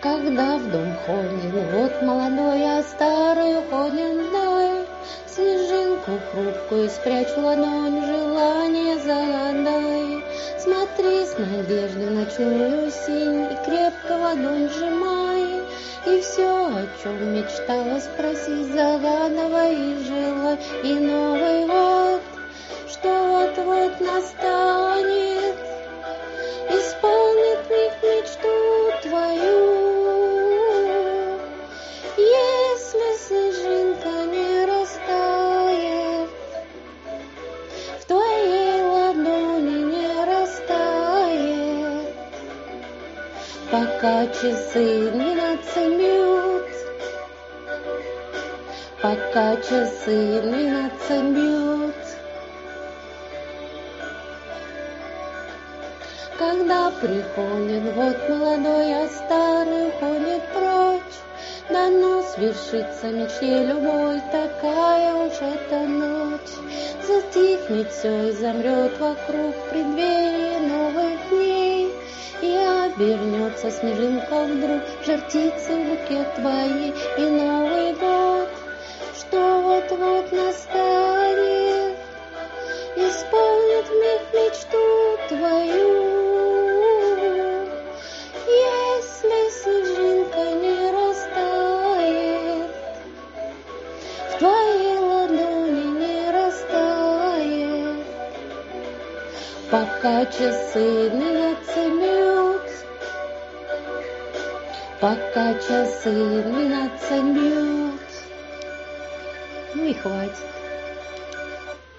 Когда в дом ходим, вот молодой, а старый уходим вдаль. Снежинку хрупкую спрячь в ладонь, желание загадай. Смотри с надеждой в ночную синь и крепко ладонь сжимай. И все, о чем мечтала спросить, загадывай и желай. И Новый год, что вот-вот настанет, исполнит миг мечту твою. Если снежинка не растает, в твоей ладони не растает, пока часы 12 бьют, пока часы 12 бьют. Когда приходит год молодой, а старый уходит прочь, дано свершится мечте любой, такая уж эта ночь. Затихнет все и замрет вокруг преддверии новых дней, и обернется снежинка вдруг жар птицы в букет твоей. И Новый год, что вот-вот настанет, исполнит вмиг мечту твою. Если снежинка не растает, в твоей ладони не растает, пока часы 12 бьют, пока часы 12 бьют. Ну и хватит.